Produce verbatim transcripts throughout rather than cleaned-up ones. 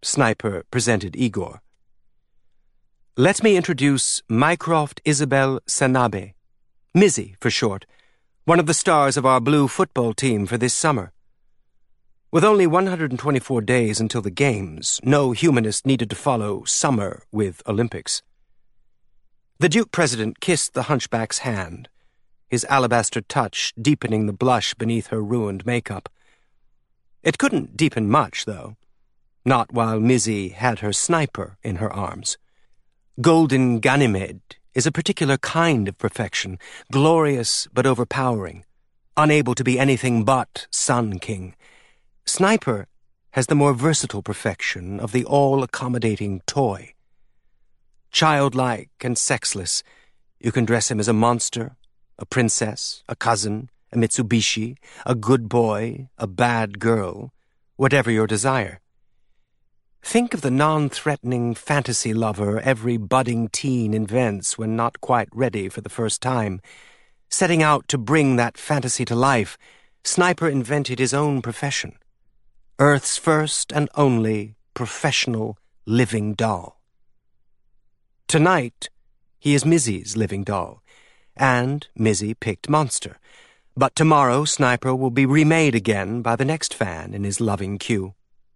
Sniper presented Igor. Let me introduce Mycroft Isabel Sanabe, Mizzy for short, one of the stars of our blue football team for this summer. With only one hundred twenty-four days until the Games, no humanist needed to follow summer with Olympics. The Duke President kissed the hunchback's hand, his alabaster touch deepening the blush beneath her ruined makeup. It couldn't deepen much, though. Not while Mizzy had her sniper in her arms. Golden Ganymede is a particular kind of perfection, glorious but overpowering, unable to be anything but Sun King. Sniper has the more versatile perfection of the all-accommodating toy. Childlike and sexless, you can dress him as a monster, a princess, a cousin, a Mitsubishi, a good boy, a bad girl, whatever your desire. Think of the non-threatening fantasy lover every budding teen invents when not quite ready for the first time. Setting out to bring that fantasy to life, Sniper invented his own profession. Earth's first and only professional living doll. Tonight, he is Mizzy's living doll, and Mizzy picked Monster. But tomorrow, Sniper will be remade again by the next fan in his loving queue.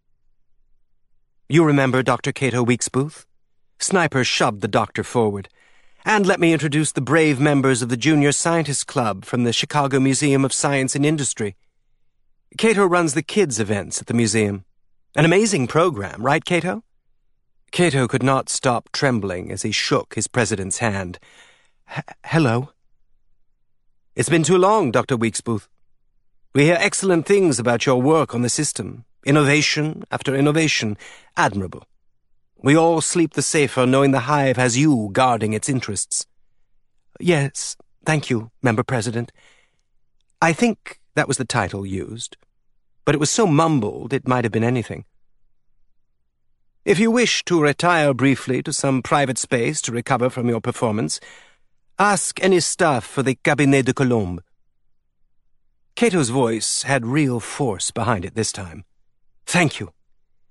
You remember Doctor Cato Weeksbooth? Sniper shoved the doctor forward. And let me introduce the brave members of the Junior Scientist Club from the Chicago Museum of Science and Industry. Cato runs the kids' events at the museum. An amazing program, right, Cato? Cato could not stop trembling as he shook his president's hand. H- Hello. It's been too long, Doctor Weeksbooth. We hear excellent things about your work on the system. Innovation after innovation. Admirable. We all sleep the safer knowing the Hive has you guarding its interests. Yes, thank you, Member President. I think that was the title used, but it was so mumbled it might have been anything. If you wish to retire briefly to some private space to recover from your performance, ask any staff for the Cabinet de Colombe. Cato's voice had real force behind it this time. Thank you.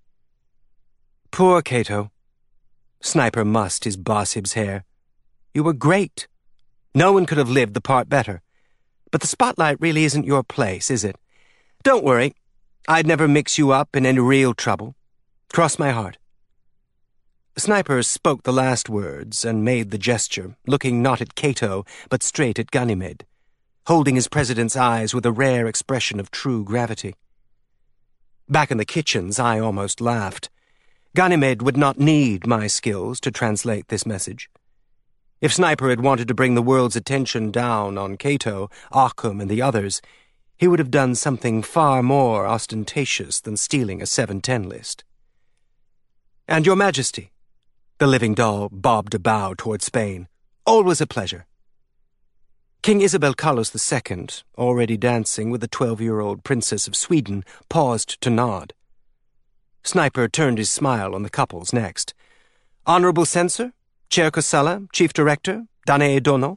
Poor Cato. Sniper mussed his bossib's hair. You were great. No one could have lived the part better. But the spotlight really isn't your place, is it? Don't worry. I'd never mix you up in any real trouble. Cross my heart. Sniper spoke the last words and made the gesture, looking not at Cato, but straight at Ganymede, holding his president's eyes with a rare expression of true gravity. Back in the kitchens, I almost laughed. Ganymede would not need my skills to translate this message. If Sniper had wanted to bring the world's attention down on Cato, Occam, and the others, he would have done something far more ostentatious than stealing a seven ten list. And Your Majesty, the living doll bobbed a bow toward Spain. Always a pleasure. King Isabel Carlos the Second, already dancing with the twelve-year-old Princess of Sweden, paused to nod. Sniper turned his smile on the couples next. Honorable Censor, Chair Kosala, Chief Director, Danae Dono.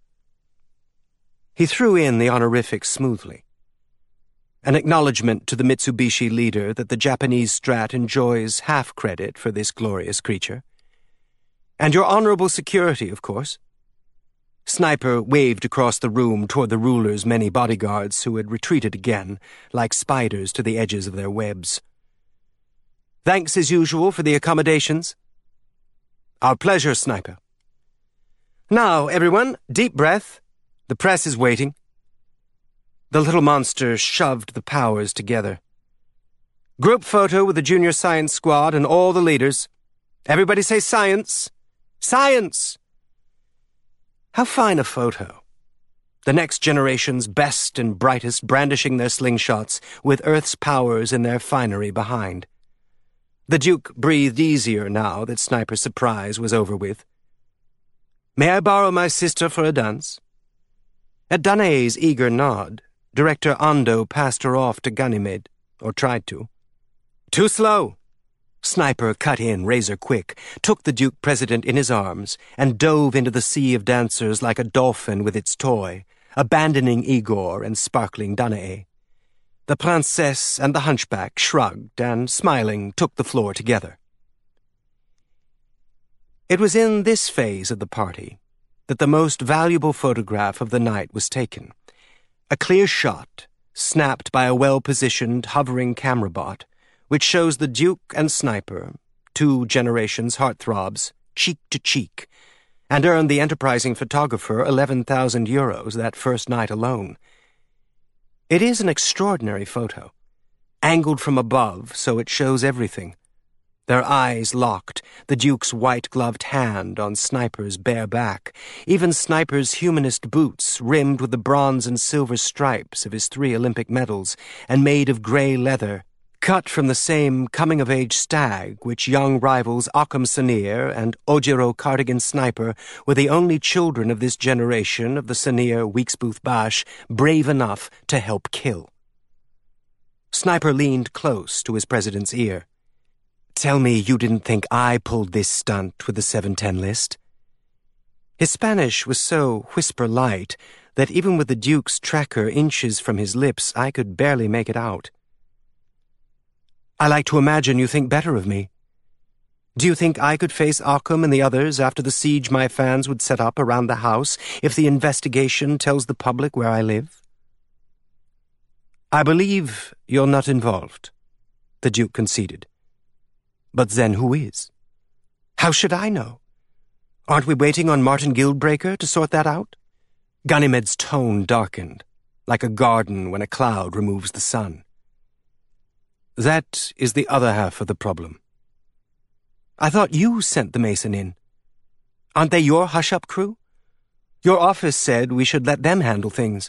He threw in the honorifics smoothly. An acknowledgement to the Mitsubishi leader that the Japanese Strat enjoys half credit for this glorious creature. And your honorable security, of course. Sniper waved across the room toward the ruler's many bodyguards who had retreated again, like spiders to the edges of their webs. Thanks as usual for the accommodations. Our pleasure, Sniper. Now, everyone, deep breath. The press is waiting. The little monster shoved the powers together. Group photo with the Junior Science Squad and all the leaders. Everybody say science. Science! How fine a photo. The next generation's best and brightest brandishing their slingshots with Earth's powers in their finery behind. The Duke breathed easier now that Sniper's surprise was over with. May I borrow my sister for a dance? At Danae's eager nod, Director Ando passed her off to Ganymede, or tried to. Too slow. Sniper cut in razor quick, took the Duke President in his arms, and dove into the sea of dancers like a dolphin with its toy, abandoning Igor and sparkling Danae. The princess and the hunchback shrugged and, smiling, took the floor together. It was in this phase of the party that the most valuable photograph of the night was taken. A clear shot, snapped by a well-positioned, hovering camera bot, which shows the Duke and Sniper, two generations heartthrobs, cheek to cheek, and earned the enterprising photographer eleven thousand euros that first night alone. It is an extraordinary photo, angled from above so it shows everything. Their eyes locked, the Duke's white-gloved hand on Sniper's bare back, even Sniper's humanist boots rimmed with the bronze and silver stripes of his three Olympic medals and made of grey leather, cut from the same coming-of-age stag which young rivals Occam Senior and Ojiro Cardigan Sniper were the only children of this generation of the Senior Weeksbooth Bash brave enough to help kill. Sniper leaned close to his president's ear. "Tell me you didn't think I pulled this stunt with the seven ten list." His Spanish was so whisper-light that even with the Duke's tracker inches from his lips, I could barely make it out. "I like to imagine you think better of me. Do you think I could face Occam and the others after the siege my fans would set up around the house if the investigation tells the public where I live?" "I believe you're not involved," the Duke conceded. "But then who is? How should I know? Aren't we waiting on Martin Guildbreaker to sort that out?" Ganymed's tone darkened, like a garden when a cloud removes the sun. "That is the other half of the problem. I thought you sent the Mason in. Aren't they your hush-up crew? Your office said we should let them handle things."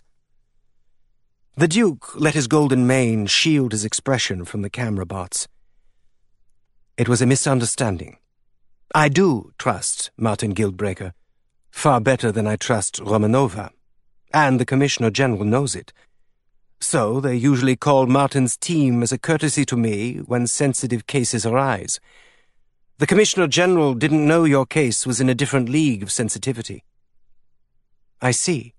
The Duke let his golden mane shield his expression from the camera bots. "It was a misunderstanding. I do trust Martin Guildbreaker, far better than I trust Romanova, and the Commissioner General knows it. So they usually call Martin's team as a courtesy to me when sensitive cases arise. The Commissioner General didn't know your case was in a different league of sensitivity." "I see.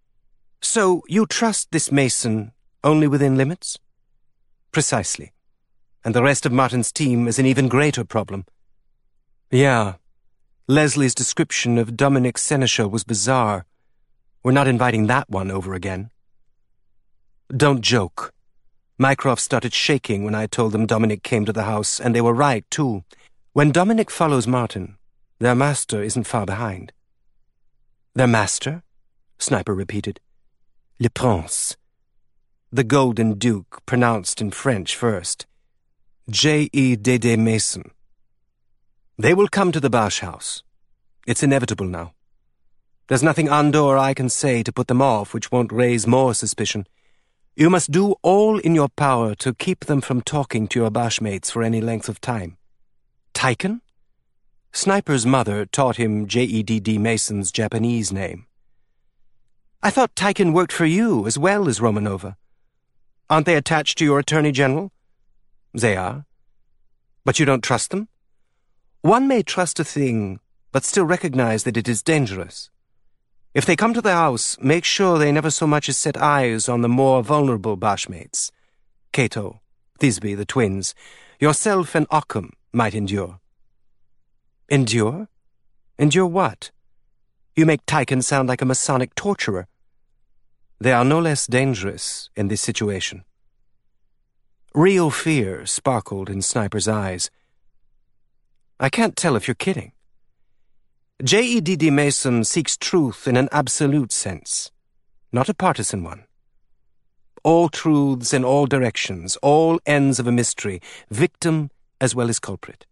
So you trust this Mason only within limits?" "Precisely. And the rest of Martin's team is an even greater problem." "Yeah. Leslie's description of Dominic Seneschal was bizarre. We're not inviting that one over again." "Don't joke. Mycroft started shaking when I told them Dominic came to the house, and they were right, too. When Dominic follows Martin, their master isn't far behind." "Their master?" Sniper repeated. "Le Prince." The Golden Duke pronounced in French first. J E D D Mason. "They will come to the Bash House. It's inevitable now. There's nothing Andor or I can say to put them off which won't raise more suspicion. You must do all in your power to keep them from talking to your Bashmates for any length of time." "Tychon?" Sniper's mother taught him J E D D Mason's Japanese name. "I thought Tychon worked for you as well as Romanova. Aren't they attached to your Attorney General?" "They are. But you don't trust them?" "One may trust a thing, but still recognize that it is dangerous. If they come to the house, make sure they never so much as set eyes on the more vulnerable Bashmates. Cato, Thisbe, the twins, yourself and Occam might endure." "Endure? Endure what? You make Tychon sound like a Masonic torturer." "They are no less dangerous in this situation." Real fear sparkled in Sniper's eyes. "I can't tell if you're kidding. J E D D Mason seeks truth in an absolute sense, not a partisan one. All truths in all directions, all ends of a mystery, victim as well as culprit.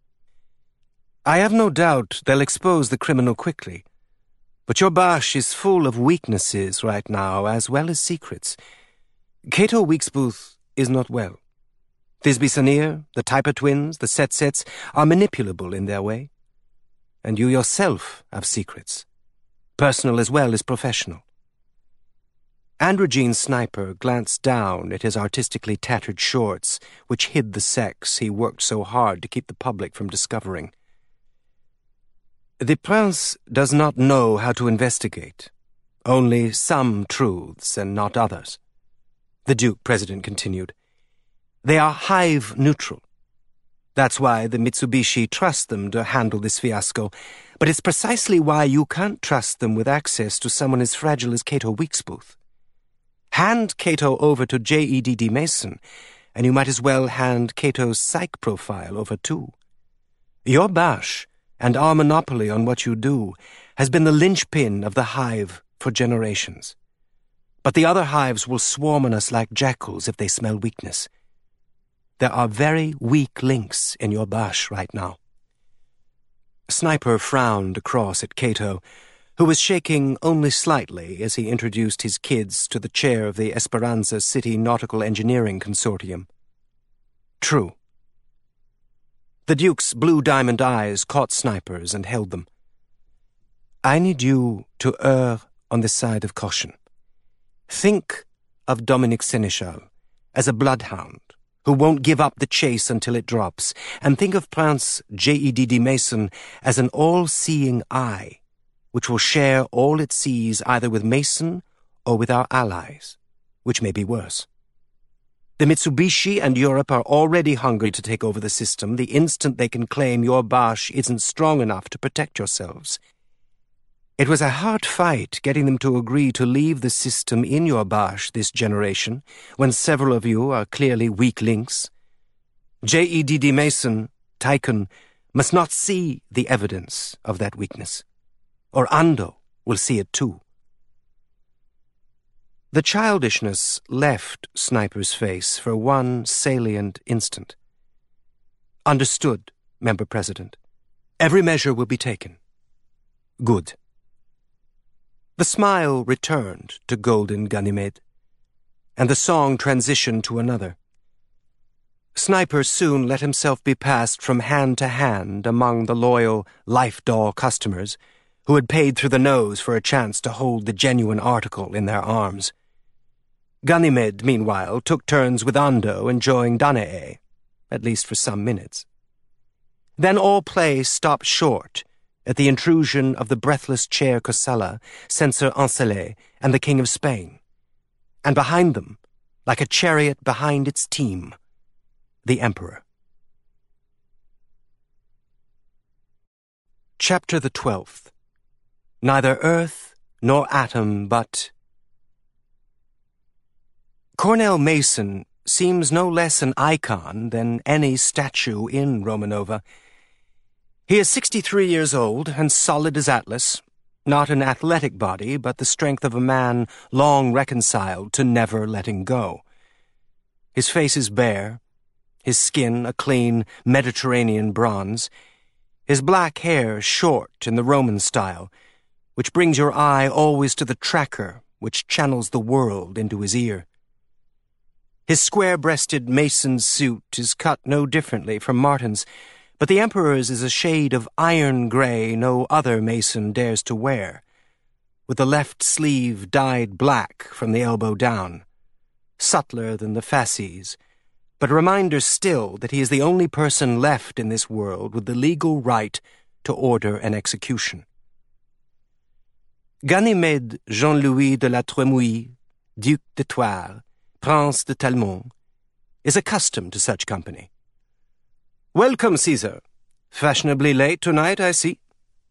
I have no doubt they'll expose the criminal quickly, but your Bash is full of weaknesses right now as well as secrets. Cato Weeksbooth is not well. Thisbe Senior, the Typer twins, the Setsets are manipulable in their way. And you yourself have secrets, personal as well as professional." Androgyne Sniper glanced down at his artistically tattered shorts, which hid the sex he worked so hard to keep the public from discovering. "The Prince does not know how to investigate. Only some truths and not others. the Duke President continued. They are hive neutral. That's why the Mitsubishi trust them to handle this fiasco, but it's precisely why you can't trust them with access to someone as fragile as Cato Weeksbooth. Hand Cato over to J E D D Mason, and you might as well hand Cato's psych profile over too. Your bash, and our monopoly on what you do, has been the linchpin of the hive for generations. But the other hives will swarm on us like jackals if they smell weakness. There are very weak links in your bash right now. Sniper frowned across at Cato, who was shaking only slightly as he introduced his kids to the chair of the Esperanza City Nautical Engineering Consortium. True. The Duke's blue diamond eyes caught Sniper's and held them. I need you to err on the side of caution. Think of Dominic Seneschal as a bloodhound who won't give up the chase until it drops, and think of Prince J E D D Mason as an all-seeing eye, which will share all it sees either with Mason or with our allies, which may be worse. The Mitsubishi and Europe are already hungry to take over the system the instant they can claim your bash isn't strong enough to protect yourselves. It was a hard fight getting them to agree to leave the system in your bash this generation, when several of you are clearly weak links. J E D D Mason, Tychon, must not see the evidence of that weakness. Or Ando will see it too. The childishness left Sniper's face for one salient instant. Understood, Member President. Every measure will be taken. Good. The smile returned to Golden Ganymede, and the song transitioned to another. Sniper soon let himself be passed from hand to hand among the loyal Life Doll customers who had paid through the nose for a chance to hold the genuine article in their arms. Ganymede, meanwhile, took turns with Ando enjoying Danae, at least for some minutes. Then all play stopped short at the intrusion of the breathless Chair Cosella, Censor Ancele, and the King of Spain, and behind them, like a chariot behind its team, the Emperor. Chapter the Twelfth. Neither earth nor atom, but... Cornell Mason seems no less an icon than any statue in Romanova. He is sixty-three years old and solid as Atlas, not an athletic body, but the strength of a man long reconciled to never letting go. His face is bare, his skin a clean Mediterranean bronze, his black hair short in the Roman style, which brings your eye always to the tracker which channels the world into his ear. His square-breasted Mason's suit is cut no differently from Martin's, but the Emperor's is a shade of iron gray no other Mason dares to wear, with the left sleeve dyed black from the elbow down, subtler than the fasces, but a reminder still that he is the only person left in this world with the legal right to order an execution. Ganymede Jean-Louis de la Tremouille, Duc de Thouars, Prince de Talmont, is accustomed to such company. Welcome, Caesar. Fashionably late tonight, I see.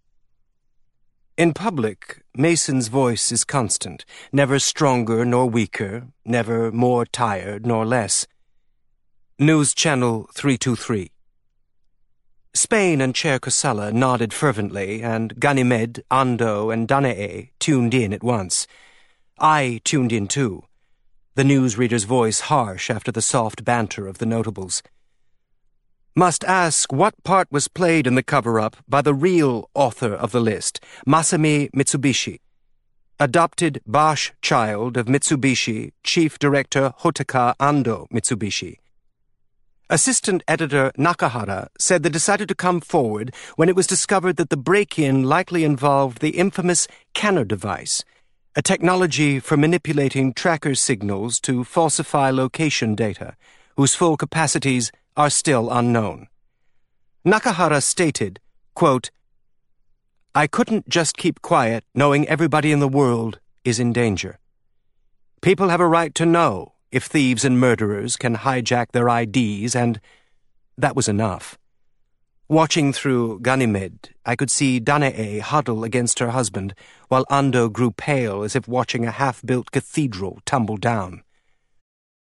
In public, Mason's voice is constant, never stronger nor weaker, never more tired nor less. News Channel three two three. Spain and Chair Cosella nodded fervently, and Ganymede, Ando, and Danae tuned in at once. I tuned in too, the newsreader's voice harsh after the soft banter of the notables. Must ask what part was played in the cover-up by the real author of the list, Masami Mitsubishi, adopted Bash child of Mitsubishi, Chief Director Hotaka Ando Mitsubishi. Assistant Editor Nakahara said they decided to come forward when it was discovered that the break-in likely involved the infamous Canner device, a technology for manipulating tracker signals to falsify location data, whose full capacities are still unknown. Nakahara stated, quote, I couldn't just keep quiet knowing everybody in the world is in danger. People have a right to know if thieves and murderers can hijack their I Ds, and that was enough. Watching through Ganymede, I could see Danae huddle against her husband, while Ando grew pale as if watching a half-built cathedral tumble down.